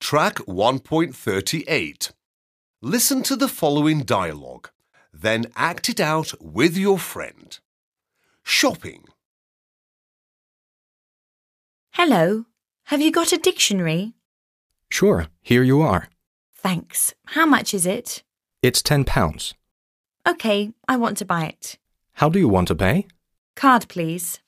Track 1.38. Listen to the following dialogue, then act it out with your friend. Shopping. Hello, have you got a dictionary? Sure, here you are. Thanks. How much is it? It's £10. OK, I want to buy it. How do you want to pay? Card, please.